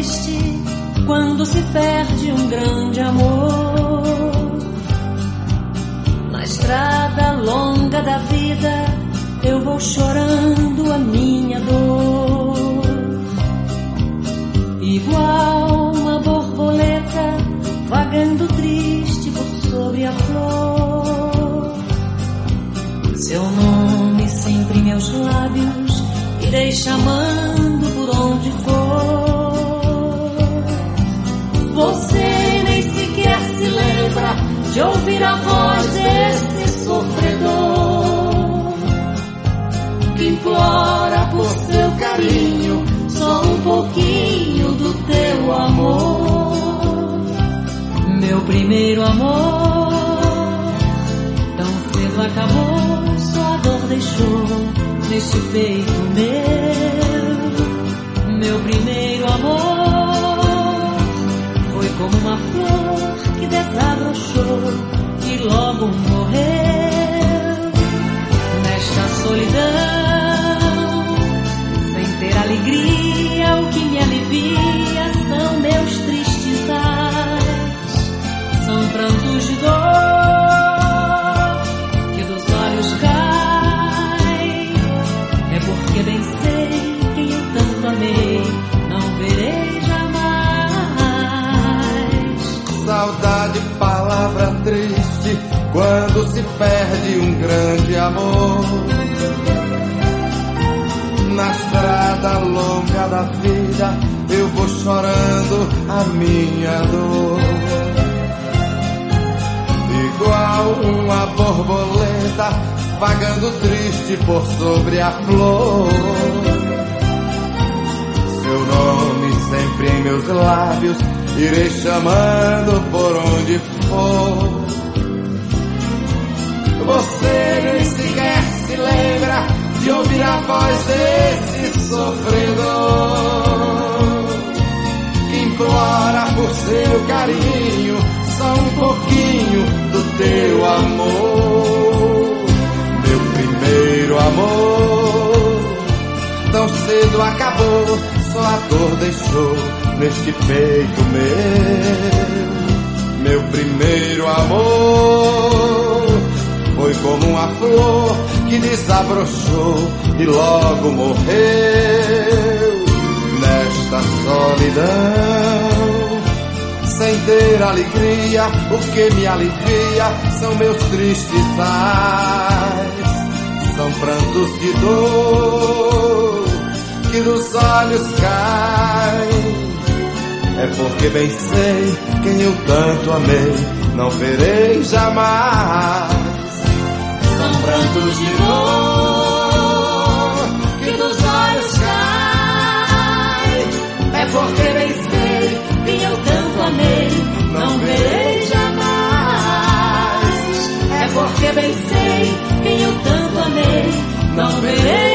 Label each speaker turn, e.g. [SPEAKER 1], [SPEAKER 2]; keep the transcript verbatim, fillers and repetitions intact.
[SPEAKER 1] triste quando se perde um grande amor. Na estrada longa da vida eu vou chorando a minha dor, igual uma borboleta vagando triste por sobre a flor. Seu nome sempre em meus lábios irei chamando por onde for. Você nem sequer se lembra de ouvir a voz desse sofredor que implora por seu carinho só um pouquinho do teu amor. Meu primeiro amor tão cedo acabou, só a dor deixou neste peito meu. Meu primeiro amor foi como uma flor que desabrochou e logo morreu. Nesta solidão, sem ter alegria, o que me alivia são meus tristes ais, são prantos de dor que dos olhos caem. É porque bem sei quem eu tanto amei, não verei jamais.
[SPEAKER 2] Saudade, palavra triste quando se perde um grande amor. Na estrada longa da vida eu vou chorando a minha dor, igual uma borboleta vagando triste por sobre a flor. Seu nome sempre em meus lábios irei chamando por onde for. Você nem sequer se lembra de ouvir a voz desse sofredor que implora por seu carinho só um pouquinho do teu amor. Meu primeiro amor tão cedo acabou, só a dor deixou neste peito meu. Meu primeiro amor foi como uma flor que desabrochou e logo morreu. Nesta solidão, sem ter alegria, o que me alivia são meus tristes ais, são prantos de dor que dos olhos caem. É porque bem sei quem eu tanto amei, não verei jamais.
[SPEAKER 1] São prantos de dor que dos olhos caem. É porque bem sei quem eu tanto amei, não verei jamais. É porque bem sei quem eu tanto amei, não verei